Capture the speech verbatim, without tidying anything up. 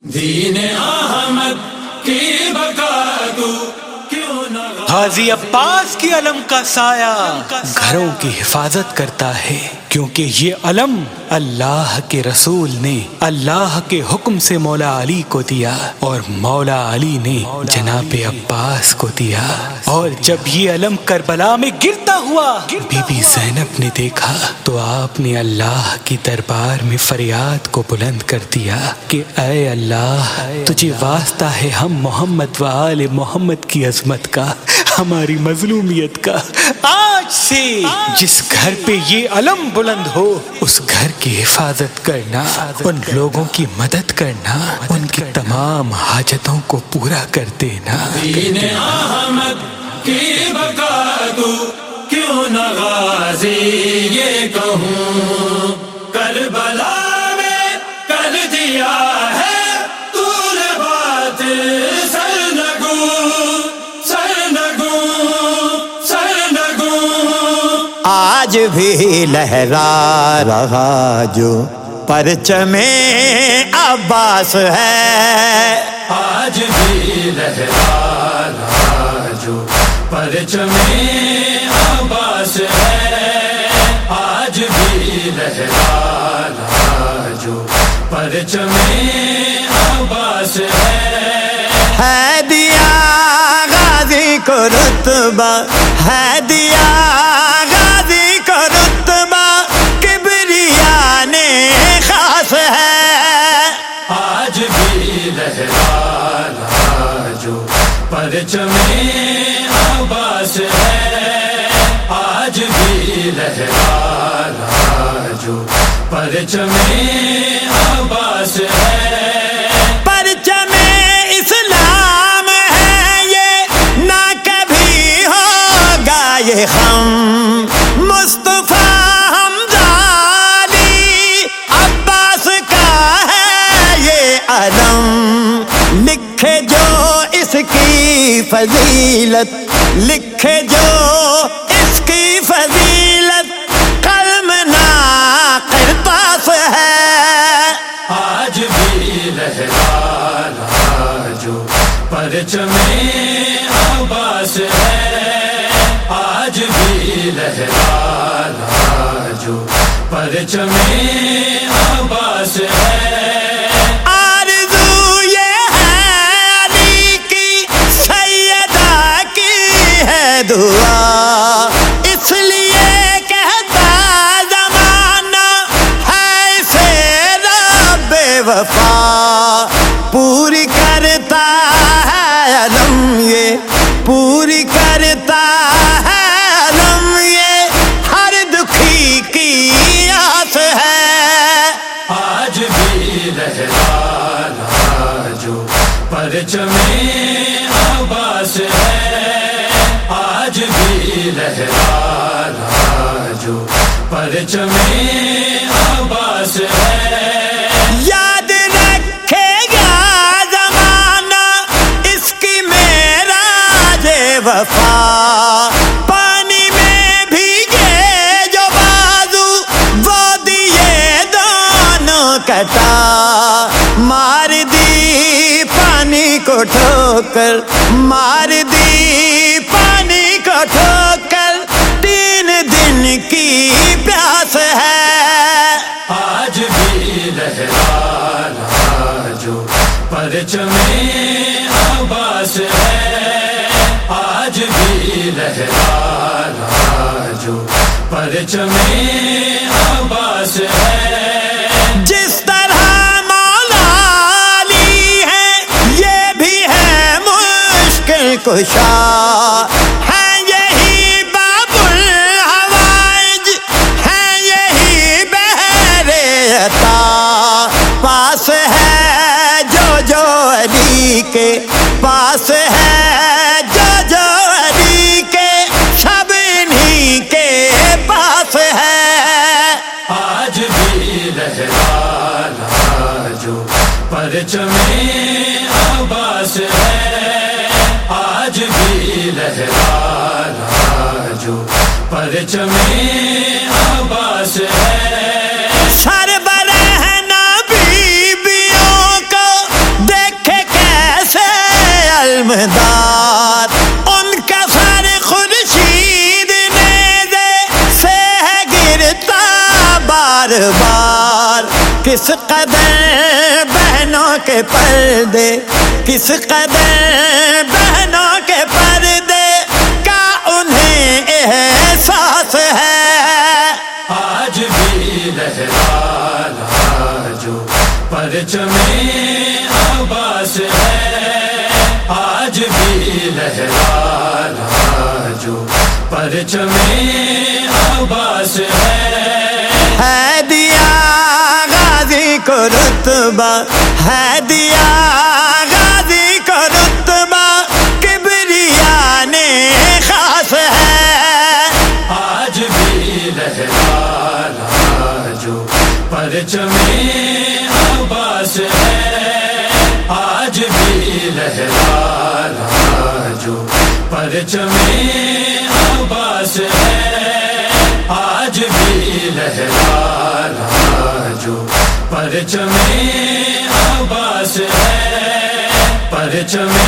دین احمد کی بقا تو کیوں نہ غازی عباس کی علم کا سایہ گھروں کی حفاظت کرتا ہے، کیونکہ یہ علم اللہ کے رسول نے اللہ کے حکم سے مولا علی کو دیا اور مولا علی نے جناب عباس کو دیا۔ اور جب یہ علم کربلا میں گرتا ہوا بی بی زینب نے دیکھا تو آپ نے اللہ کی دربار میں فریاد کو بلند کر دیا کہ اے اللہ، تجھے واسطہ ہے ہم محمد و آل محمد کی عظمت کا، ہماری مظلومیت کا۔ آج سے جس گھر پہ یہ علم بلند ہو اس گھر کی حفاظت کرنا، ان لوگوں کی مدد کرنا، ان کی تمام حاجتوں کو پورا کر دینا۔ دین احمد کی بقا تو کیوں نہ غازی یہ کہوں، کربلا میں کر دیا ہے تو نے بات سرنگوں سرنگوں سرنگوں۔ آج بھی لہرا رہا جو پرچم عباس ہے، آج بھی لہرا رہا جو پرچم عباس ہے، آج بھی لہرا رہا جو پرچم عباس ہے۔ ہے دیا غازی کو رتبہ، ہے دیا غازی کو رتبہ، کبریا نے خاص ہے۔ آج بھی لہرا رہا جو پرچم عباس ہے، آج بھی لہرا رہا جو پرچم عباس ہے۔ پرچم اسلام ہے یہ، نہ کبھی ہوگا یہ خم، مصطفیٰ حمزہ علی عباس کا ہے یہ علم۔ لکھے جو اس کی فضیلت، لکھے جو اس کی فضیلت، قلم نا قرطاس ہے۔ آج بھی لہرا رہا جو پرچم عباس ہے، آج بھی لہرا رہا جو پرچم عباس ہے۔ آرزو یہ ہے علی کی، سیدہ کی ہے دعا، اس لیے کہتا زمانہ ہے اسے رب وفا، پوری کرتا ہے علم یہ، پوری کرتا ہے علم یہ، ہر دکھی کی آس ہے۔ آج بھی لہرا رہا جو پرچم عباس ہے، آج بھی لہرا رہا جو پرچم عباس ہے۔ یاد رکھے گا زمانہ اس کی معراج وفا، پانی میں بھیگے جو بازو وہ دیے دونوں کٹا، مار دی پانی کو ٹھوکر، مار دی پانی کو ٹھوکر، تین دن کی پیاس ہے۔ آج بھی لہرا رہا جو پرچم عباس ہے، آج بھی لہرا رہا جو پرچم عباس ہے۔ جس طرح مولا علی ہے یہ بھی ہے مشکل کشا، ہے یہی باب الحوائج، ہے یہی بحر عطا، پاس ہے جو جو علی کے، پاس ہے جو جو علی کے، سب انہی کے پاس ہے۔ آج بھی لہرا رہا جو پرچم عباس ہے، آج بھی لہرا رہا جو پرچم عباس ہے۔ سربراہ نبی بیوں کو نامدار، ان کا سر خورشید نیزے سے ہے گرتا بار بار، کس قدر بہنوں کے پردے، کس قدر بہنوں کے پردے کا انہیں احساس ہے۔ آج بھی لہرا رہا جو پرچم عباس ہے، آج بھی لہرا رہا جو پرچم عباس ہے۔ ہے دیا غازی کو رتبہ، ہے دیا غازی کو رتبہ، کبریا نے خاص ہے۔ آج بھی لہرا رہا جو پرچم عباس ہے، آج بھی لہرا رہا جو پرچم عباس ہے، آج بھی لہرا رہا جو پرچم عباس ہے، پرچم